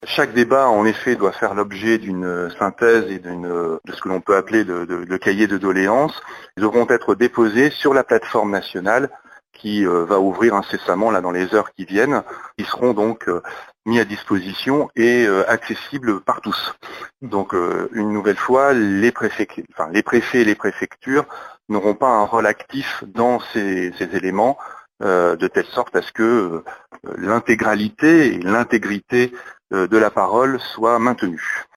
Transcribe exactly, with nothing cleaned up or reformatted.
Chaque débat, en effet, doit faire l'objet d'une synthèse et d'une, de ce que l'on peut appeler de, de, de cahier de doléances. Ils devront être déposés sur la plateforme nationale qui euh, va ouvrir incessamment là dans les heures qui viennent. Ils seront donc euh, mis à disposition et euh, accessibles par tous. Donc euh, une nouvelle fois, les, préfets, enfin, les préfets et les préfectures n'auront pas un rôle actif dans ces, ces éléments, euh, de telle sorte à ce que euh, l'intégralité et l'intégrité de la parole soit maintenue.